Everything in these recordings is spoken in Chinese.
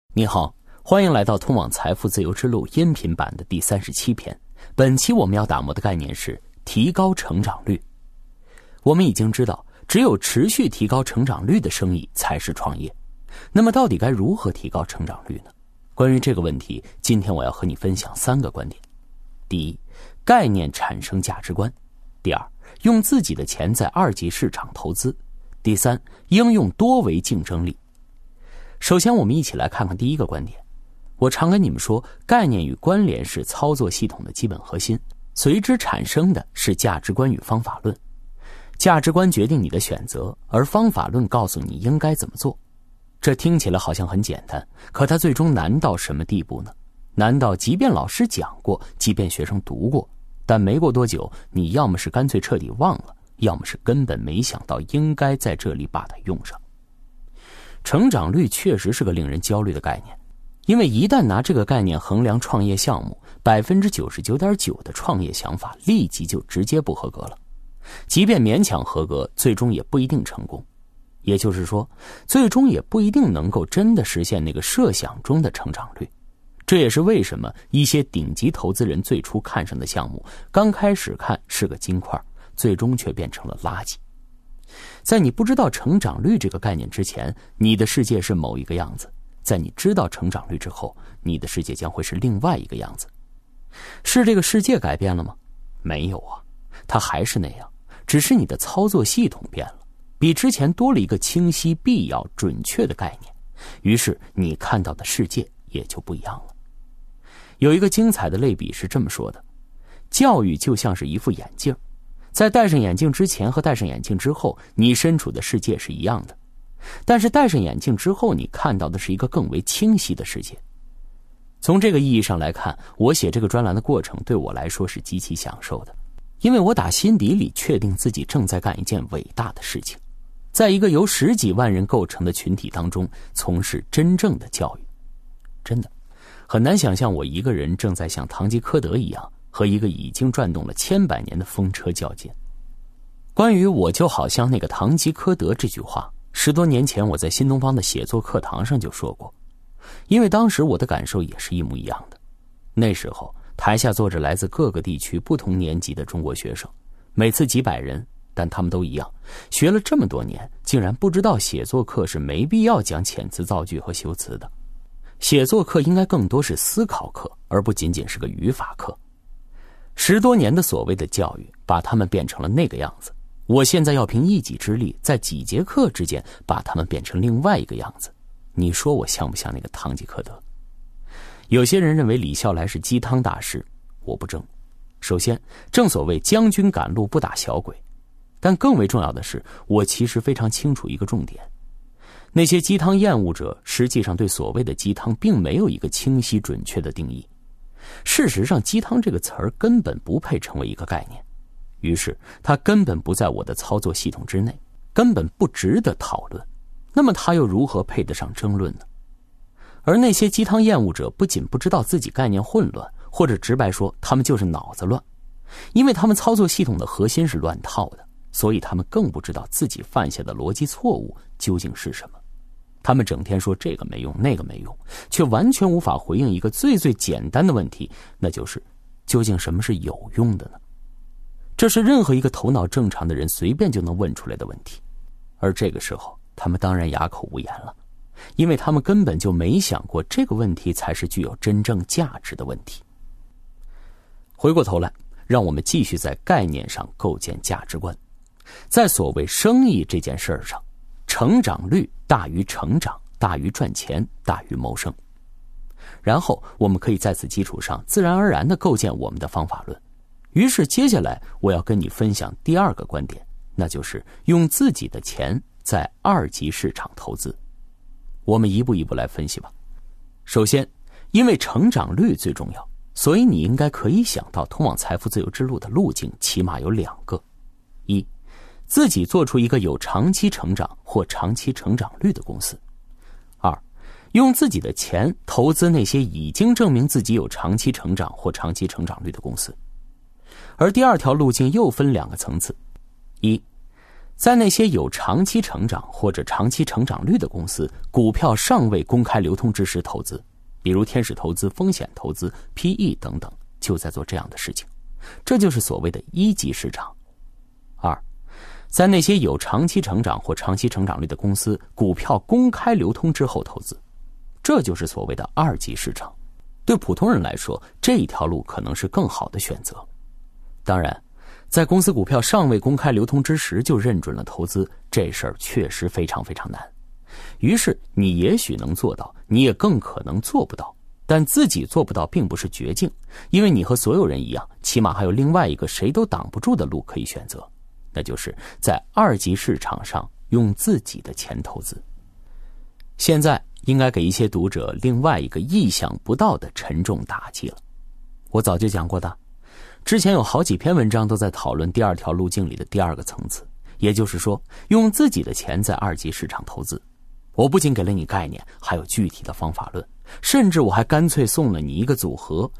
你好，欢迎来到通往财富自由之路音频版的第37篇。本期我们要打磨的概念是提高成长率。我们已经知道，只有持续提高成长率的生意才是创业。那么到底该如何提高成长率呢？关于这个问题，今天我要和你分享3个观点。第一，概念产生价值观。第二，用自己的钱在2级市场投资。第三，应用多维竞争力。首先我们一起来看看第一个观点。我常跟你们说，概念与关联是操作系统的基本核心，随之产生的是价值观与方法论。价值观决定你的选择，而方法论告诉你应该怎么做。这听起来好像很简单，可它最终难到什么地步呢？难道即便老师讲过，即便学生读过，但没过多久，你要么是干脆彻底忘了，要么是根本没想到应该在这里把它用上。成长率确实是个令人焦虑的概念，因为一旦拿这个概念衡量创业项目，99.9% 的创业想法立即就直接不合格了。即便勉强合格，最终也不一定成功。也就是说，最终也不一定能够真的实现那个设想中的成长率。这也是为什么一些顶级投资人最初看上的项目，刚开始看是个金块，最终却变成了垃圾。在你不知道成长率这个概念之前，你的世界是某一个样子；在你知道成长率之后，你的世界将会是另外一个样子。是这个世界改变了吗？没有啊，它还是那样，只是你的操作系统变了，比之前多了一个清晰、必要、准确的概念，于是你看到的世界也就不一样了。有一个精彩的类比是这么说的：教育就像是一副眼镜，在戴上眼镜之前和戴上眼镜之后，你身处的世界是一样的，但是戴上眼镜之后，你看到的是一个更为清晰的世界。从这个意义上来看，我写这个专栏的过程对我来说是极其享受的，因为我打心底里确定自己正在干一件伟大的事情，在一个由10几万人构成的群体当中从事真正的教育。真的很难想象我一个人正在像堂吉诃德一样和一个已经转动了千百年的风车较劲。关于我就好像那个堂吉诃德这句话，10多年前我在新东方的写作课堂上就说过，因为当时我的感受也是一模一样的。那时候台下坐着来自各个地区不同年级的中国学生，每次几百人，但他们都一样，学了这么多年，竟然不知道写作课是没必要讲遣词造句和修辞的。写作课应该更多是思考课，而不仅仅是个语法课。10多年的所谓的教育把他们变成了那个样子，我现在要凭一己之力在几节课之间把他们变成另外一个样子。你说我像不像那个堂吉诃德？有些人认为李笑来是鸡汤大师，我不争。首先，正所谓将军赶路不打小鬼，但更为重要的是，我其实非常清楚一个重点：那些鸡汤厌恶者实际上对所谓的鸡汤并没有一个清晰准确的定义。事实上，鸡汤这个词儿根本不配成为一个概念，于是它根本不在我的操作系统之内，根本不值得讨论。那么它又如何配得上争论呢？而那些鸡汤厌恶者不仅不知道自己概念混乱，或者直白说他们就是脑子乱，因为他们操作系统的核心是乱套的，所以他们更不知道自己犯下的逻辑错误究竟是什么。他们整天说这个没用那个没用，却完全无法回应一个最简单的问题，那就是究竟什么是有用的呢？这是任何一个头脑正常的人随便就能问出来的问题。而这个时候他们当然哑口无言了，因为他们根本就没想过这个问题才是具有真正价值的问题。回过头来，让我们继续在概念上构建价值观。在所谓生意这件事上，成长率大于成长，大于赚钱，大于谋生。然后我们可以在此基础上自然而然地构建我们的方法论。于是接下来我要跟你分享第2个观点，那就是用自己的钱在2级市场投资。我们一步一步来分析吧。首先，因为成长率最重要，所以你应该可以想到通往财富自由之路的路径起码有2个。一，自己做出一个有长期成长或长期成长率的公司。2，用自己的钱投资那些已经证明自己有长期成长或长期成长率的公司。而第2条路径又分2个层次。一， 在那些有长期成长或者长期成长率的公司，股票尚未公开流通之时投资，比如天使投资、风险投资、PE 等等，就在做这样的事情。这就是所谓的一级市场。2，在那些有长期成长或长期成长率的公司，股票公开流通之后投资，这就是所谓的二级市场。对普通人来说，这一条路可能是更好的选择。当然，在公司股票尚未公开流通之时就认准了投资，这事儿确实非常非常难。于是你也许能做到，你也更可能做不到。但自己做不到并不是绝境，因为你和所有人一样，起码还有另外一个谁都挡不住的路可以选择，那就是在二级市场上用自己的钱投资。现在应该给一些读者另外一个意想不到的沉重打击了。我早就讲过的，之前有好几篇文章都在讨论第二条路径里的第二个层次，也就是说用自己的钱在二级市场投资。我不仅给了你概念，还有具体的方法论，甚至我还干脆送了你一个组合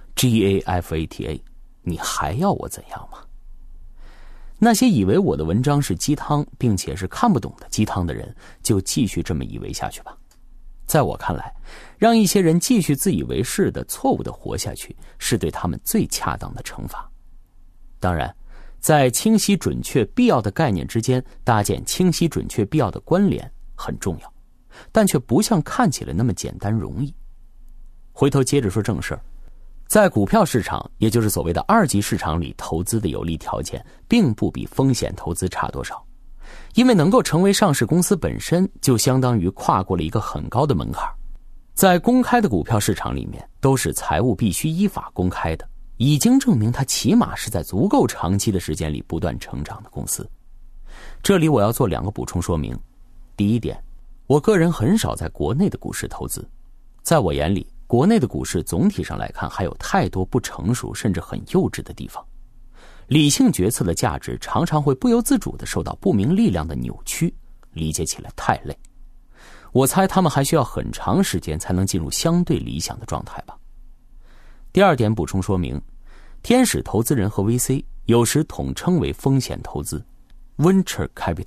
GAFATA， 你还要我怎样吗？那些以为我的文章是鸡汤，并且是看不懂的鸡汤的人，就继续这么以为下去吧。在我看来，让一些人继续自以为是的错误的活下去，是对他们最恰当的惩罚。当然，在清晰准确必要的概念之间搭建清晰准确必要的关联很重要，但却不像看起来那么简单容易。回头接着说正事儿，在股票市场，也就是所谓的二级市场里投资的有利条件，并不比风险投资差多少。因为能够成为上市公司本身，就相当于跨过了一个很高的门槛。在公开的股票市场里面，都是财务必须依法公开的，已经证明它起码是在足够长期的时间里不断成长的公司。这里我要做2个补充说明。第一点，我个人很少在国内的股市投资，在我眼里，国内的股市总体上来看还有太多不成熟甚至很幼稚的地方。理性决策的价值常常会不由自主地受到不明力量的扭曲，理解起来太累。我猜他们还需要很长时间才能进入相对理想的状态吧。第二点补充说明，天使投资人和 VC 有时统称为风险投资 Venture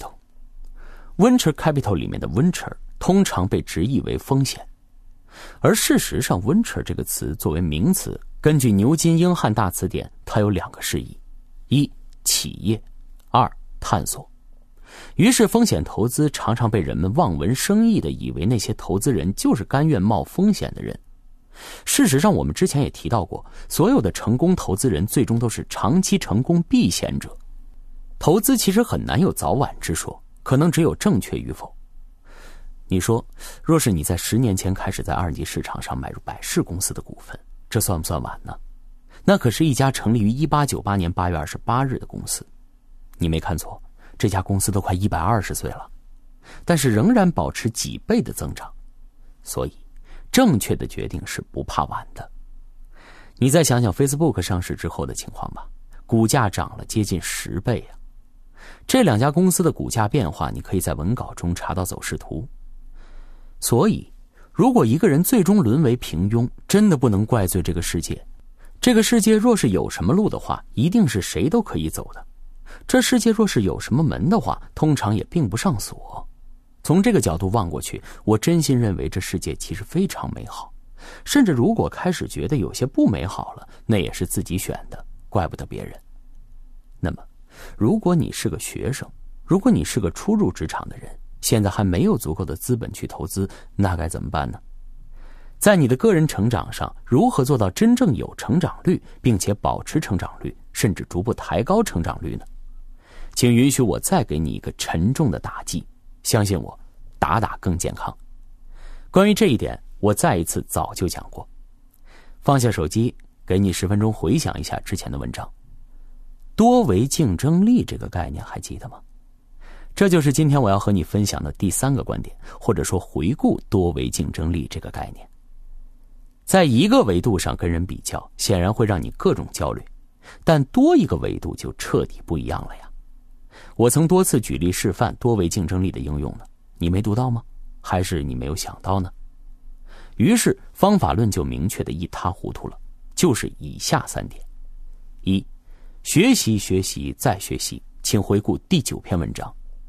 Capital。Venture Capital 里面的 Venture 通常被直译为风险，而事实上 Venture 这个词作为名词，根据牛津英汉大词典，它有2个释义：1企业，2探索。于是风险投资常常被人们望文生义地以为那些投资人就是甘愿冒风险的人。事实上我们之前也提到过，所有的成功投资人最终都是长期成功避险者。投资其实很难有早晚之说，可能只有正确与否。你说，若是你在10年前开始在二级市场上买入百事公司的股份，这算不算晚呢？那可是一家成立于1898年8月28日的公司。你没看错，这家公司都快120岁了，但是仍然保持几倍的增长。所以正确的决定是不怕晚的。你再想想 Facebook 上市之后的情况吧，股价涨了接近10倍啊。这2家公司的股价变化，你可以在文稿中查到走势图。所以，如果一个人最终沦为平庸，真的不能怪罪这个世界。这个世界若是有什么路的话，一定是谁都可以走的。这世界若是有什么门的话，通常也并不上锁。从这个角度望过去，我真心认为这世界其实非常美好。甚至如果开始觉得有些不美好了，那也是自己选的，怪不得别人。那么，如果你是个学生，如果你是个初入职场的人，现在还没有足够的资本去投资，那该怎么办呢？在你的个人成长上，如何做到真正有成长率，并且保持成长率，甚至逐步抬高成长率呢？请允许我再给你一个沉重的打击，相信我，打更健康。关于这一点，我再一次早就讲过。放下手机，给你10分钟回想一下之前的文章。多维竞争力这个概念还记得吗？这就是今天我要和你分享的第3个观点，或者说回顾多维竞争力这个概念。在一个维度上跟人比较，显然会让你各种焦虑，但多一个维度就彻底不一样了呀。我曾多次举例示范多维竞争力的应用呢，你没读到吗？还是你没有想到呢？于是方法论就明确的一塌糊涂了，就是以下3点。1，学习学习再学习，请回顾第9篇文章。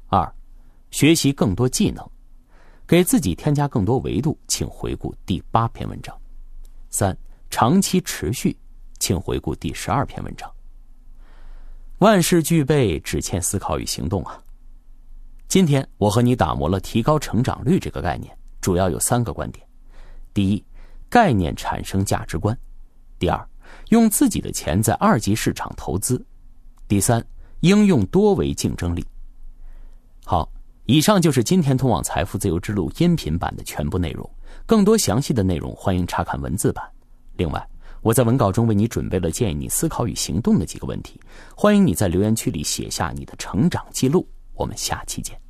2. 学习更多技能，给自己添加更多维度，请回顾第8篇文章。3. 长期持续，请回顾第12篇文章。万事俱备，只欠思考与行动啊！今天我和你打磨了提高成长率这个概念，主要有3个观点。第一，概念产生价值观。第2，用自己的钱在2级市场投资。第3，应用多维竞争力。好，以上就是今天通往财富自由之路音频版的全部内容。更多详细的内容欢迎查看文字版。另外，我在文稿中为你准备了建议你思考与行动的几个问题，欢迎你在留言区里写下你的成长记录。我们下期见。